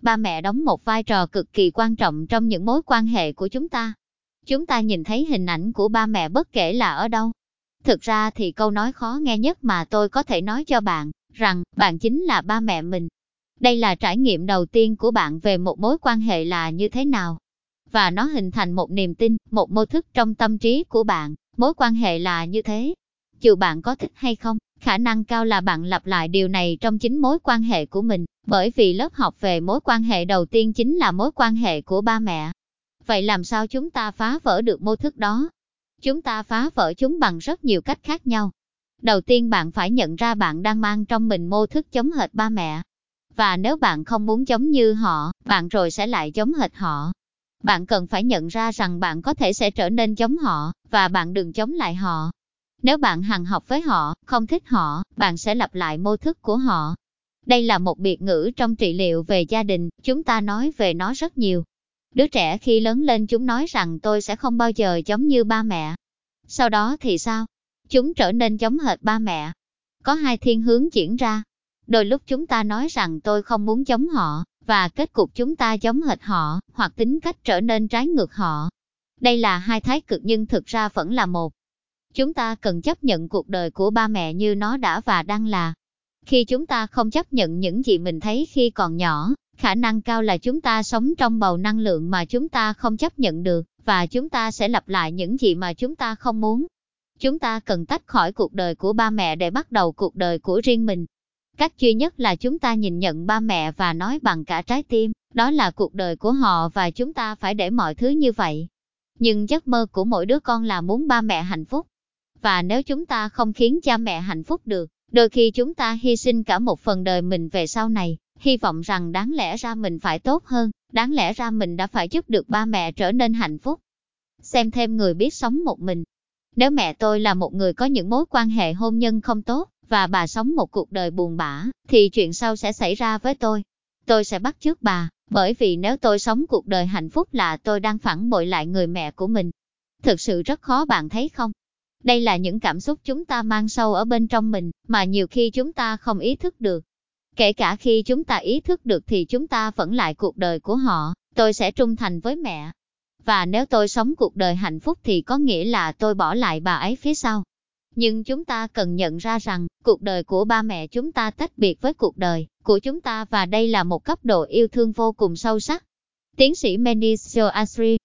Ba mẹ đóng một vai trò cực kỳ quan trọng trong những mối quan hệ của chúng ta. Chúng ta nhìn thấy hình ảnh của ba mẹ bất kể là ở đâu. Thực ra thì câu nói khó nghe nhất mà tôi có thể nói cho bạn, rằng bạn chính là ba mẹ mình. Đây là trải nghiệm đầu tiên của bạn về một mối quan hệ là như thế nào. Và nó hình thành một niềm tin, một mô thức trong tâm trí của bạn, mối quan hệ là như thế. Dù bạn có thích hay không, khả năng cao là bạn lặp lại điều này trong chính mối quan hệ của mình, bởi vì lớp học về mối quan hệ đầu tiên chính là mối quan hệ của ba mẹ. Vậy làm sao chúng ta phá vỡ được mô thức đó? Chúng ta phá vỡ chúng bằng rất nhiều cách khác nhau. Đầu tiên bạn phải nhận ra bạn đang mang trong mình mô thức giống hệt ba mẹ. Và nếu bạn không muốn giống như họ, bạn rồi sẽ lại giống hệt họ. Bạn cần phải nhận ra rằng bạn có thể sẽ trở nên giống họ, và bạn đừng chống lại họ. Nếu bạn hằn học với họ, không thích họ, bạn sẽ lặp lại mô thức của họ. Đây là một biệt ngữ trong trị liệu về gia đình, chúng ta nói về nó rất nhiều. Đứa trẻ khi lớn lên chúng nói rằng tôi sẽ không bao giờ giống như ba mẹ. Sau đó thì sao? Chúng trở nên giống hệt ba mẹ. Có hai thiên hướng diễn ra. Đôi lúc chúng ta nói rằng tôi không muốn giống họ, và kết cục chúng ta giống hệt họ, hoặc tính cách trở nên trái ngược họ. Đây là hai thái cực nhưng thực ra vẫn là một. Chúng ta cần chấp nhận cuộc đời của ba mẹ như nó đã và đang là. Khi chúng ta không chấp nhận những gì mình thấy khi còn nhỏ, khả năng cao là chúng ta sống trong bầu năng lượng mà chúng ta không chấp nhận được, và chúng ta sẽ lặp lại những gì mà chúng ta không muốn. Chúng ta cần tách khỏi cuộc đời của ba mẹ để bắt đầu cuộc đời của riêng mình. Cách duy nhất là chúng ta nhìn nhận ba mẹ và nói bằng cả trái tim, đó là cuộc đời của họ và chúng ta phải để mọi thứ như vậy. Nhưng giấc mơ của mỗi đứa con là muốn ba mẹ hạnh phúc. Và nếu chúng ta không khiến cha mẹ hạnh phúc được, đôi khi chúng ta hy sinh cả một phần đời mình về sau này, hy vọng rằng đáng lẽ ra mình phải tốt hơn, đáng lẽ ra mình đã phải giúp được ba mẹ trở nên hạnh phúc. Xem thêm người biết sống một mình. Nếu mẹ tôi là một người có những mối quan hệ hôn nhân không tốt, và bà sống một cuộc đời buồn bã, thì chuyện sau sẽ xảy ra với tôi. Tôi sẽ bắt chước bà, bởi vì nếu tôi sống cuộc đời hạnh phúc là tôi đang phản bội lại người mẹ của mình. Thực sự rất khó, bạn thấy không? Đây là những cảm xúc chúng ta mang sâu ở bên trong mình, mà nhiều khi chúng ta không ý thức được. Kể cả khi chúng ta ý thức được thì chúng ta vẫn lại cuộc đời của họ, tôi sẽ trung thành với mẹ. Và nếu tôi sống cuộc đời hạnh phúc thì có nghĩa là tôi bỏ lại bà ấy phía sau. Nhưng chúng ta cần nhận ra rằng, cuộc đời của ba mẹ chúng ta tách biệt với cuộc đời của chúng ta và đây là một cấp độ yêu thương vô cùng sâu sắc. Tiến sĩ Manisha Ashri,